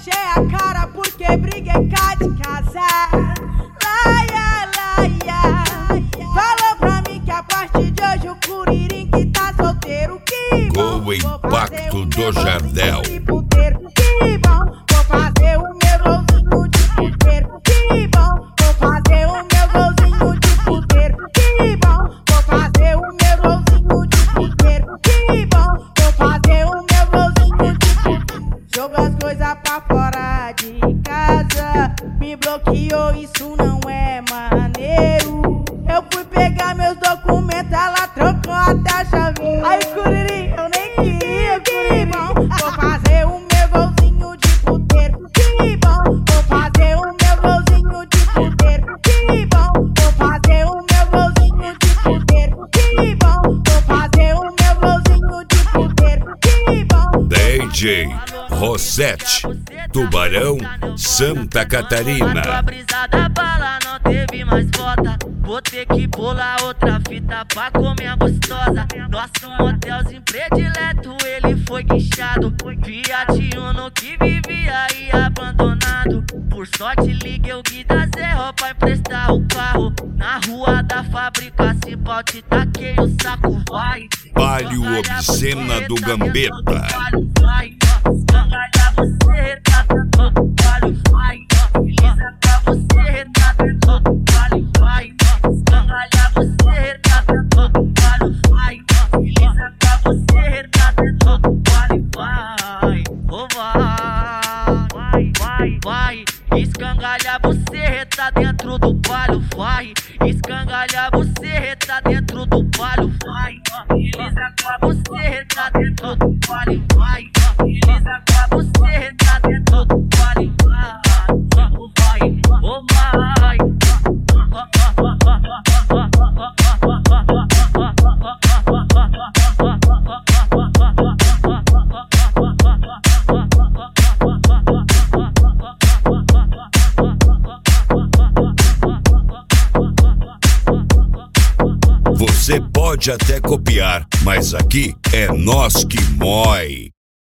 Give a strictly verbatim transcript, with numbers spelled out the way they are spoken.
encher a cara porque briguei cá de casa. Laia, laia. Falou pra mim que a partir de hoje o Curirim que tá solteiro. Que bom, o impacto do Jardel. Que bom, vou fazer o meu golzinho de puteiro. Que bom, vou fazer o meu golzinho de puteiro. Que bom, vou fazer o meu golzinho de puteiro. Que bom, vou fazer o meu golzinho de puteiro. Jogou as coisas pra fora de casa, me bloqueou, isso não é maneiro. Eu fui pegar meus documentos, ela trocou até a chave. Aí Curirim, eu nem queria, que bom, vou fazer o meu golzinho de puteiro. Que bom, vou fazer o meu golzinho de puteiro. Que bom, vou fazer o meu golzinho de puteiro. Que bom, vou fazer o meu golzinho de puteiro. Que bom. D J Rosete, Tubarão, Santa Catarina. A brisa da bala não teve mais volta. Vou ter que bolar outra fita pra comer a gostosa. Nosso motelzinho predileto, ele foi guinchado. Fiat Uno que vivia aí abandonado. Por sorte liguei o Gui da Zé pra emprestar o carro. Na rua da fábrica se pau te taquei o saco. Vai, Palio Obscena do Gambetta. vai, escangalha você, tá dentro do palio. Vai, Elisa pra você, tá dentro do palio. Vai, escangalha você, tá dentro do palio. Vai, Elisa pra você, tá dentro do palio. Vai, oh vai, vai, vai, escangalha você, tá dentro do palio. Vai, escangalha você, tá dentro do palio. Vai, Elisa pra você, tá dentro do palio. Vai, Elisa pra você, tá dentro do palio. Vai, oh vai, Você pode até copiar, mas aqui é nós que mói.